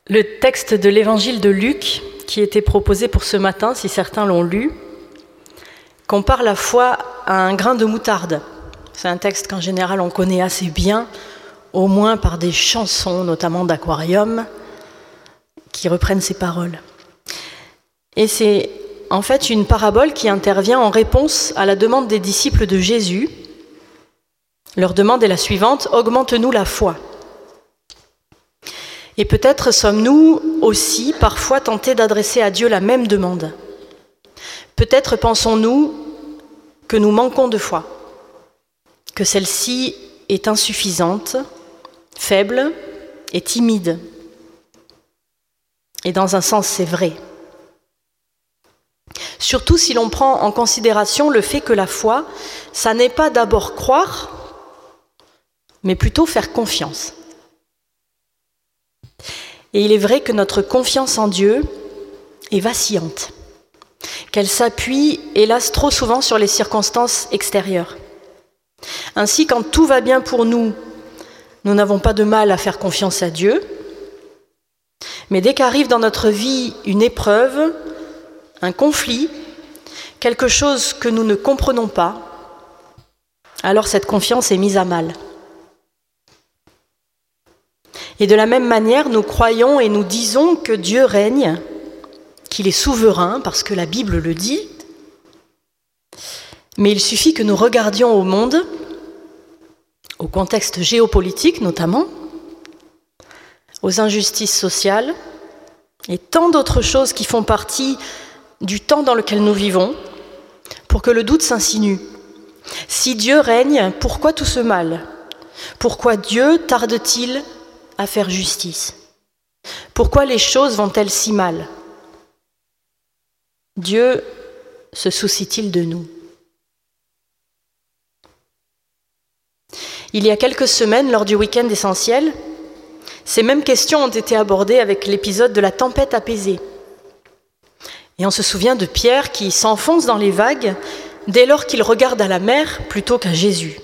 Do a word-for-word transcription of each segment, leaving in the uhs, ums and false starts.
Le texte de l'évangile de Luc, qui était proposé pour ce matin, si certains l'ont lu, compare la foi à un grain de moutarde. C'est un texte qu'en général on connaît assez bien, au moins par des chansons, notamment d'aquarium, qui reprennent ces paroles. Et c'est en fait une parabole qui intervient en réponse à la demande des disciples de Jésus. Leur demande est la suivante: « Augmente-nous la foi ». Et peut-être sommes-nous aussi parfois tentés d'adresser à Dieu la même demande. Peut-être pensons-nous que nous manquons de foi, que celle-ci est insuffisante, faible et timide. Et dans un sens, c'est vrai. Surtout si l'on prend en considération le fait que la foi, ça n'est pas d'abord croire, mais plutôt faire confiance. Et il est vrai que notre confiance en Dieu est vacillante, qu'elle s'appuie, hélas, trop souvent sur les circonstances extérieures. Ainsi, quand tout va bien pour nous, nous n'avons pas de mal à faire confiance à Dieu, mais dès qu'arrive dans notre vie une épreuve, un conflit, quelque chose que nous ne comprenons pas, alors cette confiance est mise à mal. Et de la même manière, nous croyons et nous disons que Dieu règne, qu'il est souverain, parce que la Bible le dit, mais il suffit que nous regardions au monde, au contexte géopolitique notamment, aux injustices sociales et tant d'autres choses qui font partie du temps dans lequel nous vivons, pour que le doute s'insinue. Si Dieu règne, pourquoi tout ce mal ? Pourquoi Dieu tarde-t-il à faire justice ? Pourquoi les choses vont-elles si mal ? Dieu se soucie-t-il de nous ? Il y a quelques semaines, lors du week-end essentiel, ces mêmes questions ont été abordées avec l'épisode de la tempête apaisée. Et on se souvient de Pierre qui s'enfonce dans les vagues dès lors qu'il regarde à la mer plutôt qu'à Jésus.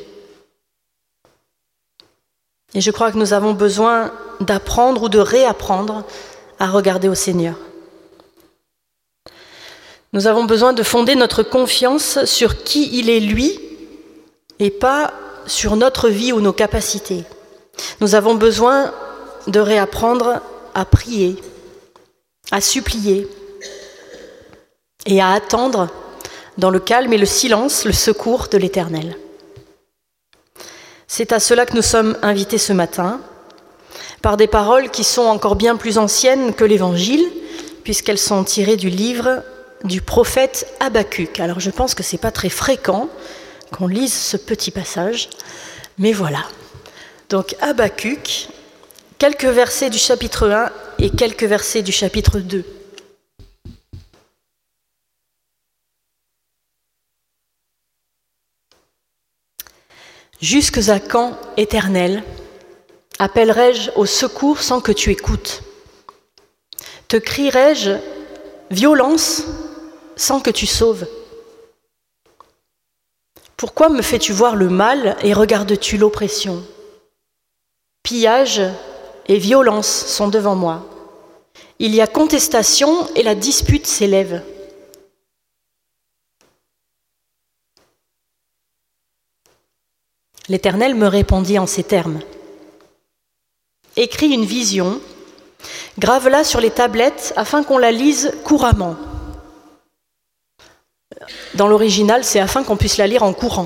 Et je crois que nous avons besoin d'apprendre ou de réapprendre à regarder au Seigneur. Nous avons besoin de fonder notre confiance sur qui il est lui et pas sur notre vie ou nos capacités. Nous avons besoin de réapprendre à prier, à supplier et à attendre dans le calme et le silence le secours de l'Éternel. C'est à cela que nous sommes invités ce matin, par des paroles qui sont encore bien plus anciennes que l'Évangile, puisqu'elles sont tirées du livre du prophète Habacuc. Alors je pense que ce n'est pas très fréquent qu'on lise ce petit passage, mais voilà. Donc Habacuc, quelques versets du chapitre un et quelques versets du chapitre deux. Jusques à quand, Éternel, appellerai-je au secours sans que tu écoutes ? Te crierai-je violence sans que tu sauves ? Pourquoi me fais-tu voir le mal et regardes-tu l'oppression ? Pillage et violence sont devant moi. Il y a contestation et la dispute s'élève. L'Éternel me répondit en ces termes. Écris une vision, grave-la sur les tablettes afin qu'on la lise couramment. Dans l'original, c'est afin qu'on puisse la lire en courant.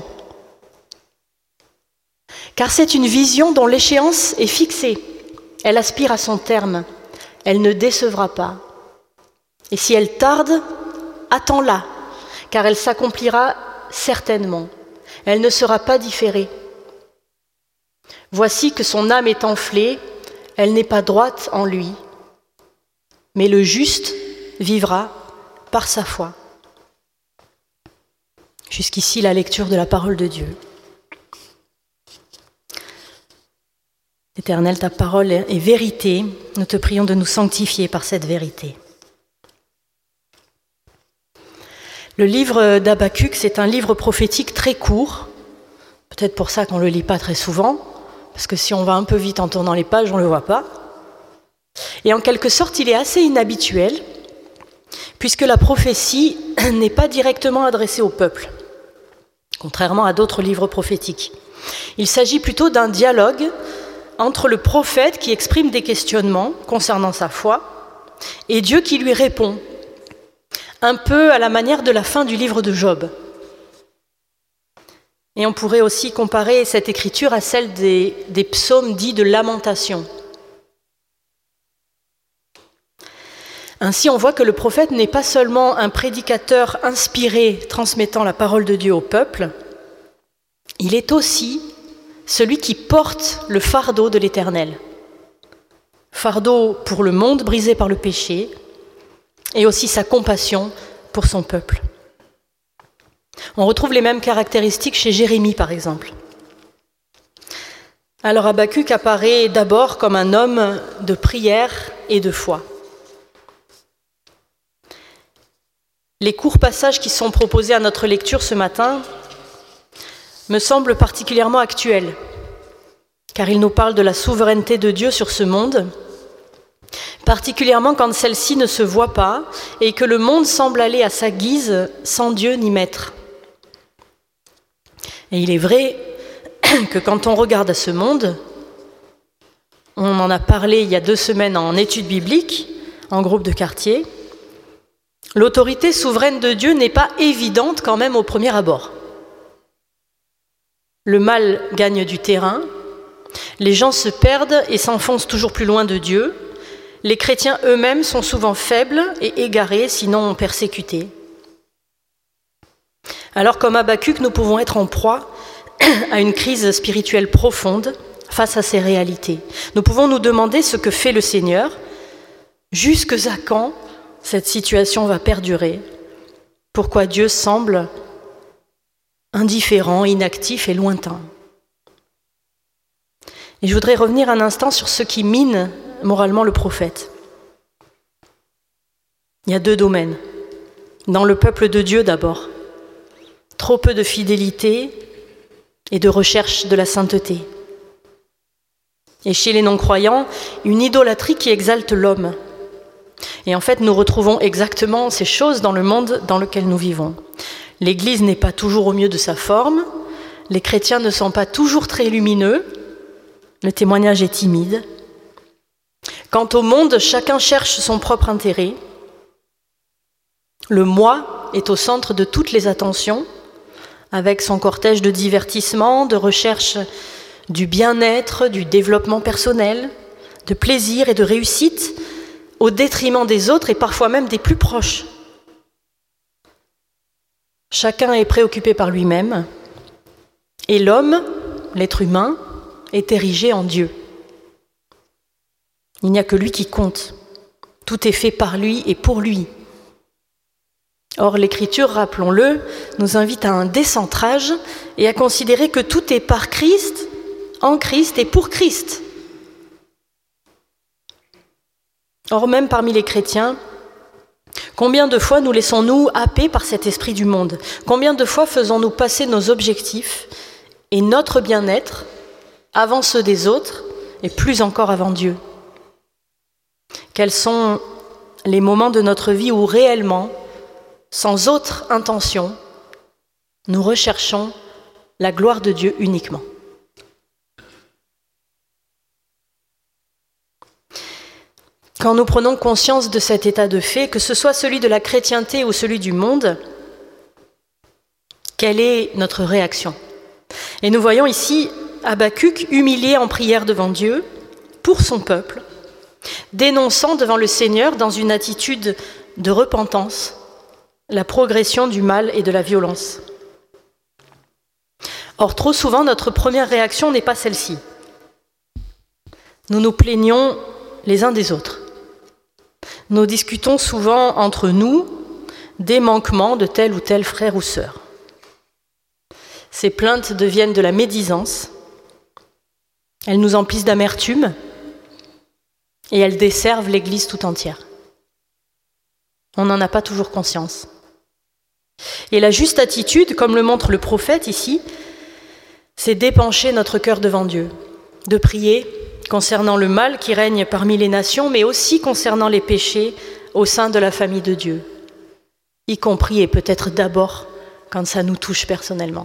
Car c'est une vision dont l'échéance est fixée. Elle aspire à son terme. Elle ne décevra pas. Et si elle tarde, attends-la, car elle s'accomplira certainement. Elle ne sera pas différée. Voici que son âme est enflée, elle n'est pas droite en lui, mais le juste vivra par sa foi. Jusqu'ici, la lecture de la parole de Dieu. Éternel, ta parole est vérité, nous te prions de nous sanctifier par cette vérité. Le livre d'Habacuc, c'est un livre prophétique très court, peut-être pour ça qu'on ne le lit pas très souvent, parce que si on va un peu vite en tournant les pages, on ne le voit pas. Et en quelque sorte, il est assez inhabituel, puisque la prophétie n'est pas directement adressée au peuple, contrairement à d'autres livres prophétiques. Il s'agit plutôt d'un dialogue entre le prophète qui exprime des questionnements concernant sa foi et Dieu qui lui répond, un peu à la manière de la fin du livre de Job. Et on pourrait aussi comparer cette écriture à celle des, des psaumes dits de lamentation. Ainsi, on voit que le prophète n'est pas seulement un prédicateur inspiré transmettant la parole de Dieu au peuple, il est aussi celui qui porte le fardeau de l'Éternel. Fardeau pour le monde brisé par le péché et aussi sa compassion pour son peuple. On retrouve les mêmes caractéristiques chez Jérémie, par exemple. Alors Habakkuk apparaît d'abord comme un homme de prière et de foi. Les courts passages qui sont proposés à notre lecture ce matin me semblent particulièrement actuels, car ils nous parlent de la souveraineté de Dieu sur ce monde, particulièrement quand celle-ci ne se voit pas et que le monde semble aller à sa guise sans Dieu ni maître. Et il est vrai que quand on regarde à ce monde, on en a parlé il y a deux semaines en études bibliques, en groupe de quartier, l'autorité souveraine de Dieu n'est pas évidente quand même au premier abord. Le mal gagne du terrain, les gens se perdent et s'enfoncent toujours plus loin de Dieu, les chrétiens eux-mêmes sont souvent faibles et égarés, sinon persécutés. Alors comme Habakkuk, nous pouvons être en proie à une crise spirituelle profonde face à ces réalités. Nous pouvons nous demander ce que fait le Seigneur, jusque à quand cette situation va perdurer, pourquoi Dieu semble indifférent, inactif et lointain. Et je voudrais revenir un instant sur ce qui mine moralement le prophète. Il y a deux domaines. Dans le peuple de Dieu d'abord, trop peu de fidélité et de recherche de la sainteté. Et chez les non-croyants, une idolâtrie qui exalte l'homme. Et en fait, nous retrouvons exactement ces choses dans le monde dans lequel nous vivons. L'Église n'est pas toujours au mieux de sa forme, les chrétiens ne sont pas toujours très lumineux, le témoignage est timide. Quant au monde, chacun cherche son propre intérêt. Le moi est au centre de toutes les attentions, avec son cortège de divertissements, de recherche du bien-être, du développement personnel, de plaisir et de réussite, au détriment des autres et parfois même des plus proches. Chacun est préoccupé par lui-même, et l'homme, l'être humain, est érigé en Dieu. Il n'y a que lui qui compte. Tout est fait par lui et pour lui. Or, l'Écriture, rappelons-le, nous invite à un décentrage et à considérer que tout est par Christ, en Christ et pour Christ. Or, même parmi les chrétiens, combien de fois nous laissons-nous happer par cet esprit du monde ? Combien de fois faisons-nous passer nos objectifs et notre bien-être avant ceux des autres et plus encore avant Dieu ? Quels sont les moments de notre vie où réellement, sans autre intention, nous recherchons la gloire de Dieu uniquement ? Quand nous prenons conscience de cet état de fait, que ce soit celui de la chrétienté ou celui du monde, quelle est notre réaction ? Et nous voyons ici Habakkuk humilié en prière devant Dieu, pour son peuple, dénonçant devant le Seigneur dans une attitude de repentance la progression du mal et de la violence. Or, trop souvent, notre première réaction n'est pas celle-ci. Nous nous plaignons les uns des autres. Nous discutons souvent entre nous des manquements de tel ou tel frère ou sœur. Ces plaintes deviennent de la médisance, elles nous emplissent d'amertume et elles desservent l'Église tout entière. On n'en a pas toujours conscience. Et la juste attitude, comme le montre le prophète ici, c'est d'épancher notre cœur devant Dieu, de prier concernant le mal qui règne parmi les nations, mais aussi concernant les péchés au sein de la famille de Dieu, y compris et peut-être d'abord quand ça nous touche personnellement.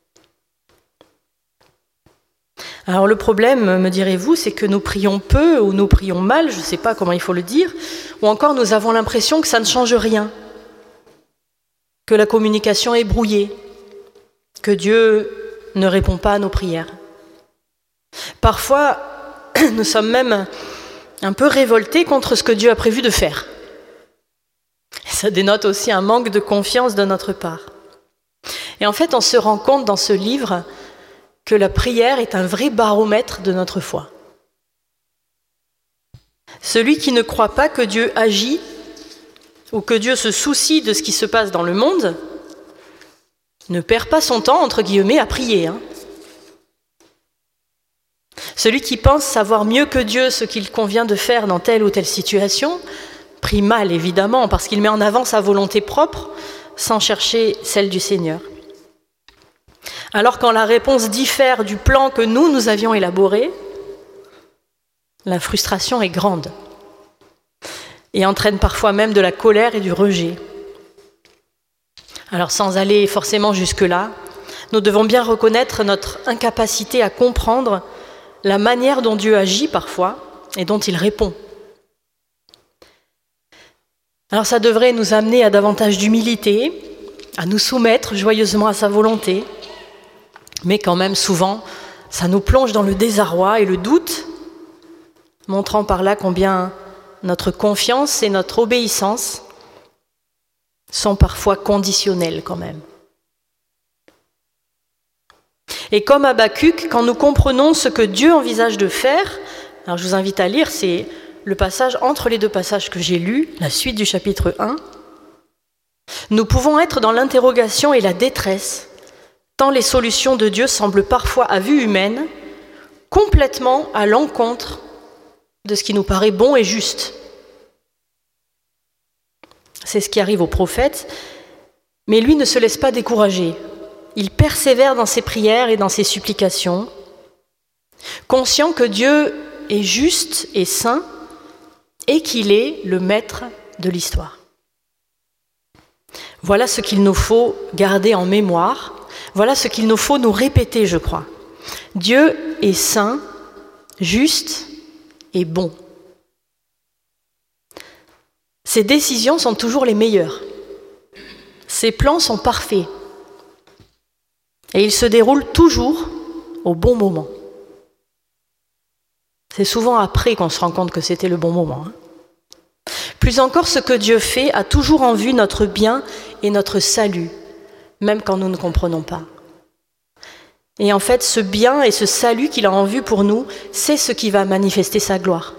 Alors le problème, me direz-vous, c'est que nous prions peu ou nous prions mal, je ne sais pas comment il faut le dire, ou encore nous avons l'impression que ça ne change rien, que la communication est brouillée, que Dieu ne répond pas à nos prières. Parfois, nous sommes même un peu révoltés contre ce que Dieu a prévu de faire. Ça dénote aussi un manque de confiance de notre part. Et en fait, on se rend compte dans ce livre que la prière est un vrai baromètre de notre foi. Celui qui ne croit pas que Dieu agit ou que Dieu se soucie de ce qui se passe dans le monde ne perd pas son temps, entre guillemets, à prier. Hein. Celui qui pense savoir mieux que Dieu ce qu'il convient de faire dans telle ou telle situation prie mal, évidemment, parce qu'il met en avant sa volonté propre sans chercher celle du Seigneur. Alors quand la réponse diffère du plan que nous, nous avions élaboré, la frustration est grande et entraîne parfois même de la colère et du rejet. Alors sans aller forcément jusque-là, nous devons bien reconnaître notre incapacité à comprendre la manière dont Dieu agit parfois et dont il répond. Alors ça devrait nous amener à davantage d'humilité, à nous soumettre joyeusement à sa volonté, mais quand même souvent, ça nous plonge dans le désarroi et le doute, montrant par là combien notre confiance et notre obéissance sont parfois conditionnelles quand même. Et comme Habakkuk, quand nous comprenons ce que Dieu envisage de faire, alors je vous invite à lire, c'est le passage entre les deux passages que j'ai lus, la suite du chapitre un, nous pouvons être dans l'interrogation et la détresse, tant les solutions de Dieu semblent parfois à vue humaine, complètement à l'encontre de ce qui nous paraît bon et juste. C'est ce qui arrive au prophète, mais lui ne se laisse pas décourager. Il persévère dans ses prières et dans ses supplications, conscient que Dieu est juste et saint et qu'il est le maître de l'histoire. Voilà ce qu'il nous faut garder en mémoire, voilà ce qu'il nous faut nous répéter, je crois. Dieu est saint, juste et bon. Ses décisions sont toujours les meilleures. Ses plans sont parfaits. Et ils se déroulent toujours au bon moment. C'est souvent après qu'on se rend compte que c'était le bon moment. Hein. Plus encore, ce que Dieu fait a toujours en vue notre bien et notre salut, même quand nous ne comprenons pas. Et en fait, ce bien et ce salut qu'il a en vue pour nous, c'est ce qui va manifester sa gloire.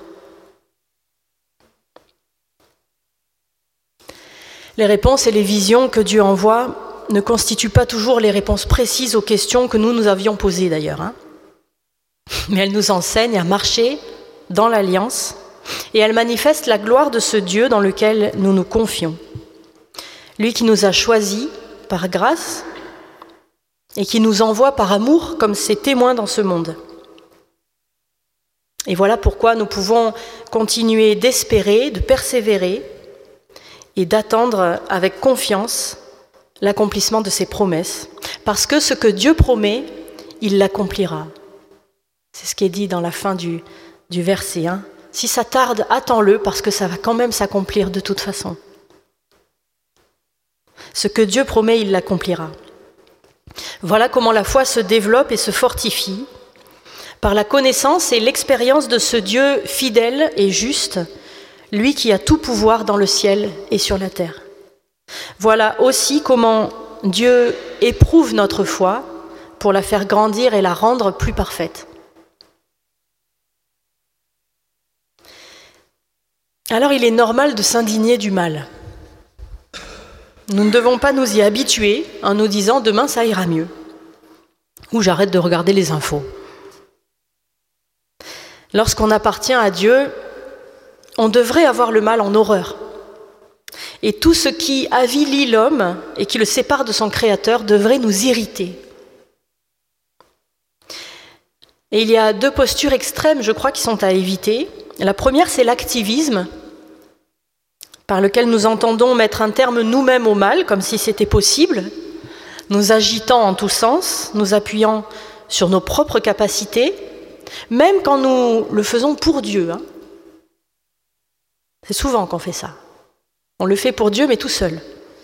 Les réponses et les visions que Dieu envoie ne constituent pas toujours les réponses précises aux questions que nous nous avions posées d'ailleurs. Hein. Mais elles nous enseignent à marcher dans l'alliance et elles manifestent la gloire de ce Dieu dans lequel nous nous confions. Lui qui nous a choisis par grâce et qui nous envoie par amour comme ses témoins dans ce monde. Et voilà pourquoi nous pouvons continuer d'espérer, de persévérer et d'attendre avec confiance l'accomplissement de ses promesses. Parce que ce que Dieu promet, il l'accomplira. C'est ce qui est dit dans la fin du, du verset un. Si ça tarde, attends-le parce que ça va quand même s'accomplir de toute façon. Ce que Dieu promet, il l'accomplira. Voilà comment la foi se développe et se fortifie par la connaissance et l'expérience de ce Dieu fidèle et juste, lui qui a tout pouvoir dans le ciel et sur la terre. Voilà aussi comment Dieu éprouve notre foi pour la faire grandir et la rendre plus parfaite. Alors il est normal de s'indigner du mal. Nous ne devons pas nous y habituer en nous disant « demain ça ira mieux » ou « j'arrête de regarder les infos ». Lorsqu'on appartient à Dieu, on devrait avoir le mal en horreur. Et tout ce qui avilit l'homme et qui le sépare de son Créateur devrait nous irriter. Et il y a deux postures extrêmes, je crois, qui sont à éviter. La première, c'est l'activisme, par lequel nous entendons mettre un terme nous-mêmes au mal, comme si c'était possible, nous agitant en tous sens, nous appuyant sur nos propres capacités, même quand nous le faisons pour Dieu. Hein. C'est souvent qu'on fait ça. On le fait pour Dieu, mais tout seul.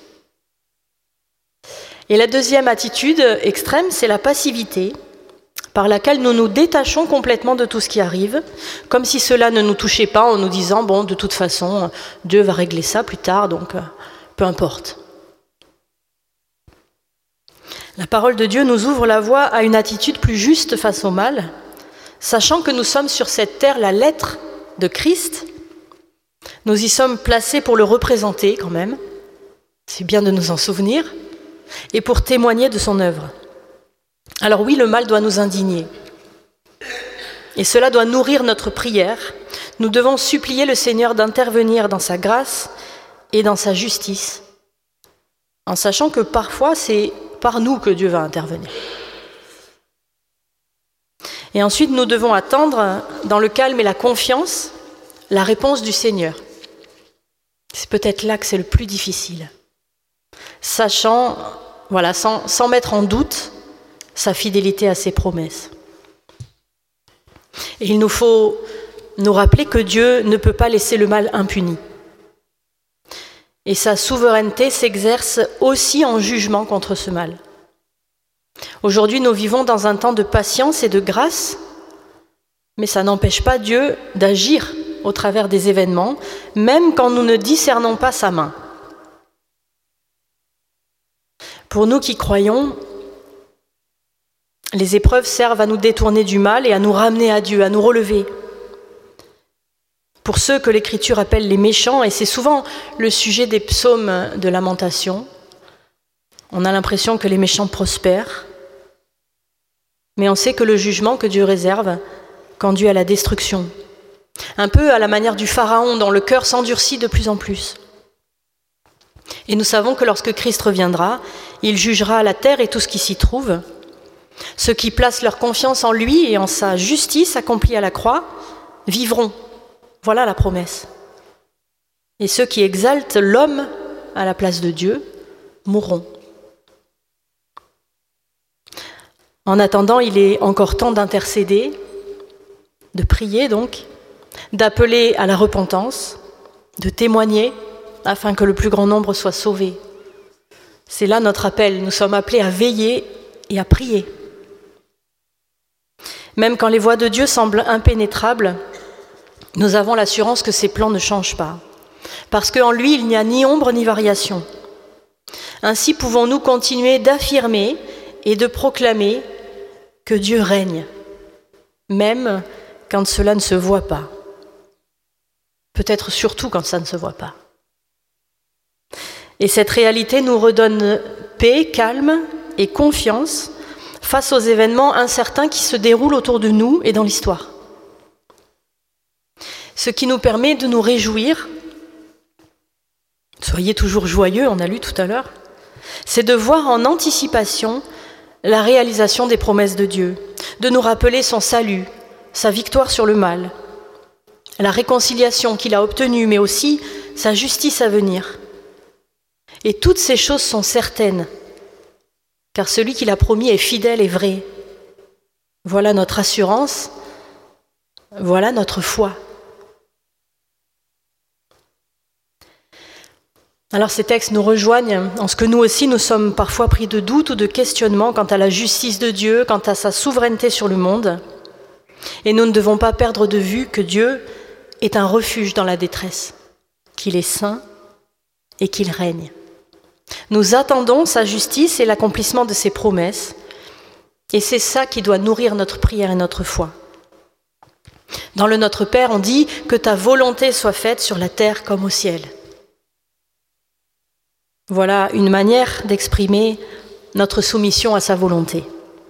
Et la deuxième attitude extrême, c'est la passivité, par laquelle nous nous détachons complètement de tout ce qui arrive, comme si cela ne nous touchait pas, en nous disant « bon, de toute façon, Dieu va régler ça plus tard, donc euh, peu importe ». La parole de Dieu nous ouvre la voie à une attitude plus juste face au mal, sachant que nous sommes sur cette terre la lettre de Christ. Nous y sommes placés pour le représenter quand même, c'est bien de nous en souvenir, et pour témoigner de son œuvre. Alors oui, le mal doit nous indigner. Et cela doit nourrir notre prière. Nous devons supplier le Seigneur d'intervenir dans sa grâce et dans sa justice, en sachant que parfois c'est par nous que Dieu va intervenir. Et ensuite, nous devons attendre, dans le calme et la confiance, la réponse du Seigneur. C'est peut-être là que c'est le plus difficile. Sachant, voilà, sans, sans mettre en doute sa fidélité à ses promesses. Et il nous faut nous rappeler que Dieu ne peut pas laisser le mal impuni. Et sa souveraineté s'exerce aussi en jugement contre ce mal. Aujourd'hui, nous vivons dans un temps de patience et de grâce, mais ça n'empêche pas Dieu d'agir au travers des événements, même quand nous ne discernons pas sa main. Pour nous qui croyons, les épreuves servent à nous détourner du mal et à nous ramener à Dieu, à nous relever. Pour ceux que l'Écriture appelle les méchants, et c'est souvent le sujet des psaumes de lamentation, on a l'impression que les méchants prospèrent, mais on sait que le jugement que Dieu réserve conduit à la destruction. Un peu à la manière du Pharaon dont le cœur s'endurcit de plus en plus. Et nous savons que lorsque Christ reviendra, il jugera la terre et tout ce qui s'y trouve. Ceux qui placent leur confiance en lui et en sa justice accomplie à la croix vivront. Voilà la promesse. Et ceux qui exaltent l'homme à la place de Dieu mourront. En attendant, il est encore temps d'intercéder, de prier donc, d'appeler à la repentance, de témoigner afin que le plus grand nombre soit sauvé. C'est là notre appel. Nous sommes appelés à veiller et à prier. Même quand les voies de Dieu semblent impénétrables, nous avons l'assurance que ses plans ne changent pas, parce qu'en lui, il n'y a ni ombre ni variation. Ainsi pouvons-nous continuer d'affirmer et de proclamer que Dieu règne, même quand cela ne se voit pas. Peut-être surtout quand ça ne se voit pas. Et cette réalité nous redonne paix, calme et confiance face aux événements incertains qui se déroulent autour de nous et dans l'histoire. Ce qui nous permet de nous réjouir, soyez toujours joyeux, on a lu tout à l'heure, c'est de voir en anticipation la réalisation des promesses de Dieu, de nous rappeler son salut, sa victoire sur le mal, la réconciliation qu'il a obtenue, mais aussi sa justice à venir. Et toutes ces choses sont certaines, car celui qui l'a promis est fidèle et vrai. Voilà notre assurance, voilà notre foi. Alors ces textes nous rejoignent en ce que nous aussi nous sommes parfois pris de doutes ou de questionnements quant à la justice de Dieu, quant à sa souveraineté sur le monde. Et nous ne devons pas perdre de vue que Dieu est un refuge dans la détresse, qu'il est saint et qu'il règne. Nous attendons sa justice et l'accomplissement de ses promesses, et c'est ça qui doit nourrir notre prière et notre foi. Dans le Notre Père, on dit que ta volonté soit faite sur la terre comme au ciel. Voilà une manière d'exprimer notre soumission à sa volonté.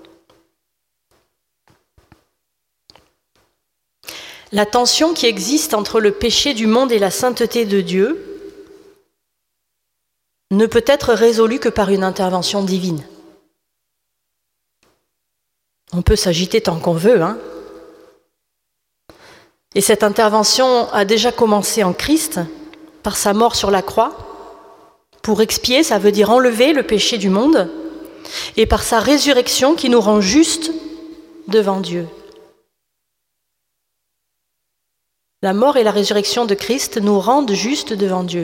La tension qui existe entre le péché du monde et la sainteté de Dieu ne peut être résolue que par une intervention divine. On peut s'agiter tant qu'on veut, hein. Et cette intervention a déjà commencé en Christ, par sa mort sur la croix, pour expier, ça veut dire enlever le péché du monde, et par sa résurrection qui nous rend justes devant Dieu. La mort et la résurrection de Christ nous rendent justes devant Dieu.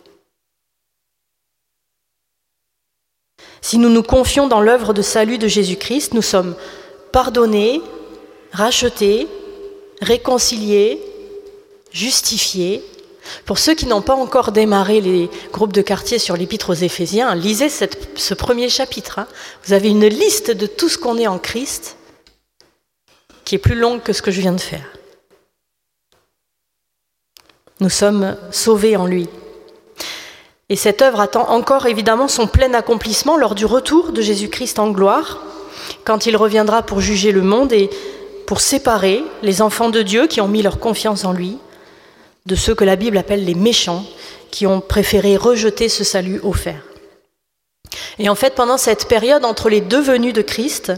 Si nous nous confions dans l'œuvre de salut de Jésus-Christ, nous sommes pardonnés, rachetés, réconciliés, justifiés. Pour ceux qui n'ont pas encore démarré les groupes de quartier sur l'Épître aux Éphésiens, lisez cette, ce premier chapitre. Hein. Vous avez une liste de tout ce qu'on est en Christ qui est plus longue que ce que je viens de faire. Nous sommes sauvés en lui. Et cette œuvre attend encore évidemment son plein accomplissement lors du retour de Jésus-Christ en gloire, quand il reviendra pour juger le monde et pour séparer les enfants de Dieu qui ont mis leur confiance en lui de ceux que la Bible appelle les méchants, qui ont préféré rejeter ce salut offert. Et en fait, pendant cette période entre les deux venues de Christ,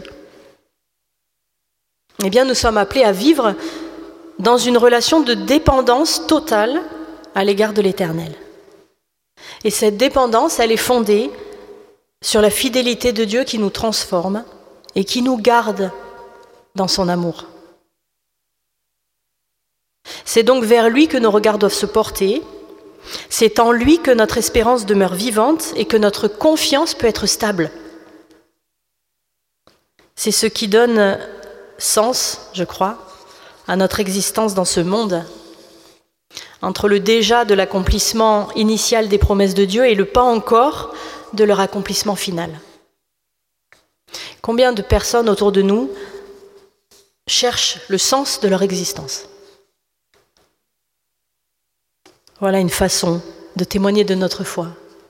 eh bien, nous sommes appelés à vivre dans une relation de dépendance totale à l'égard de l'Éternel. Et cette dépendance, elle est fondée sur la fidélité de Dieu qui nous transforme et qui nous garde dans son amour. C'est donc vers lui que nos regards doivent se porter. C'est en lui que notre espérance demeure vivante et que notre confiance peut être stable. C'est ce qui donne sens, je crois, à notre existence dans ce monde. Entre le déjà de l'accomplissement initial des promesses de Dieu et le pas encore de leur accomplissement final. Combien de personnes autour de nous cherchent le sens de leur existence? Voilà une façon de témoigner de notre foi.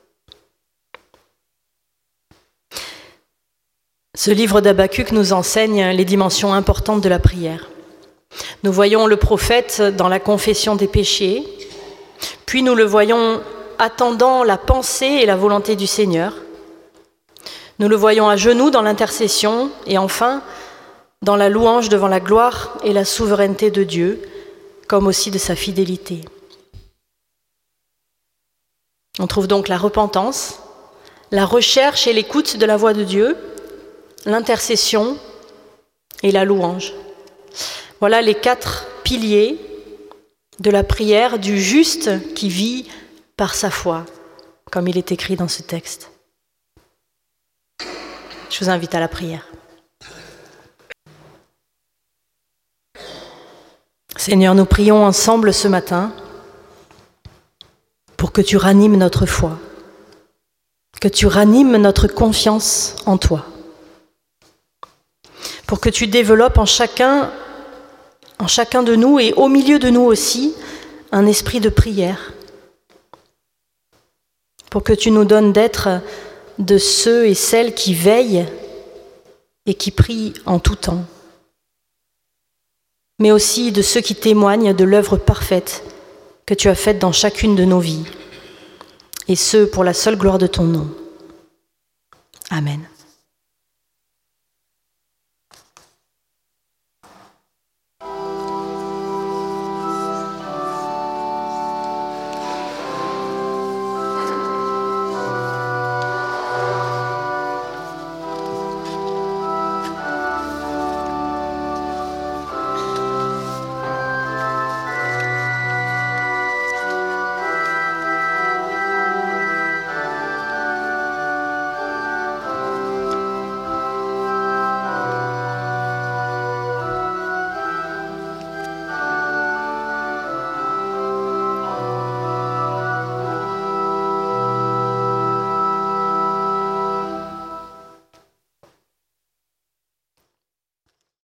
Ce livre d'Habacuc nous enseigne les dimensions importantes de la prière. Nous voyons le prophète dans la confession des péchés, puis nous le voyons attendant la pensée et la volonté du Seigneur. Nous le voyons à genoux dans l'intercession et enfin dans la louange devant la gloire et la souveraineté de Dieu, comme aussi de sa fidélité. On trouve donc la repentance, la recherche et l'écoute de la voix de Dieu, l'intercession et la louange. Voilà les quatre piliers de la prière du juste qui vit par sa foi, comme il est écrit dans ce texte. Je vous invite à la prière. Seigneur, nous prions ensemble ce matin pour que tu ranimes notre foi, que tu ranimes notre confiance en toi, pour que tu développes en chacun, en chacun de nous et au milieu de nous aussi un esprit de prière, pour que tu nous donnes d'être de ceux et celles qui veillent et qui prient en tout temps, mais aussi de ceux qui témoignent de l'œuvre parfaite que tu as faite dans chacune de nos vies, et ce, pour la seule gloire de ton nom. Amen.